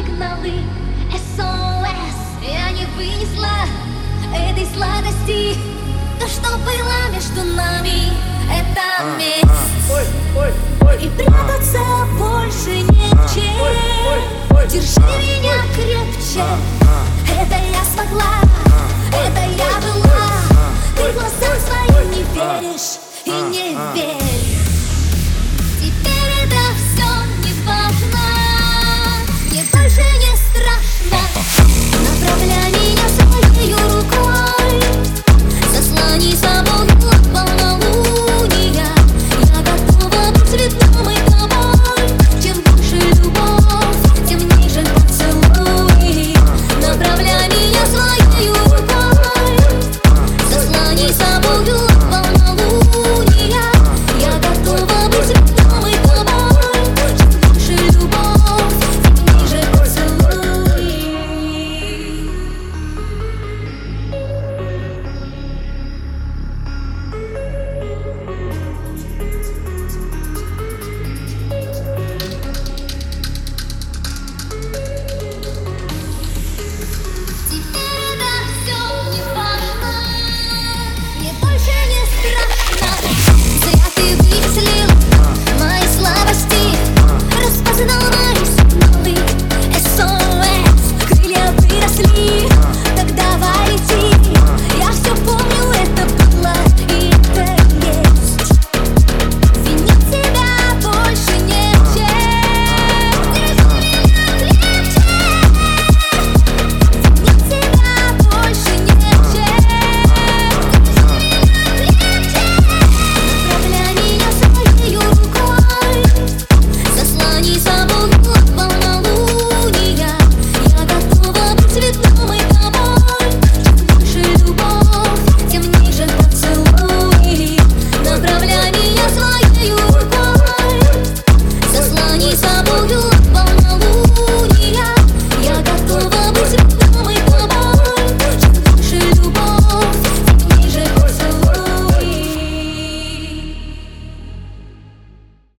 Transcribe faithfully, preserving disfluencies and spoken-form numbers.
сигналы эс о эс. Я не вынесла этой сладости. То, что было между нами, это месть. И прятаться больше не в чем. Держи меня крепче. Это я смогла, это я была. Ты глазам своим не веришь и не веришь.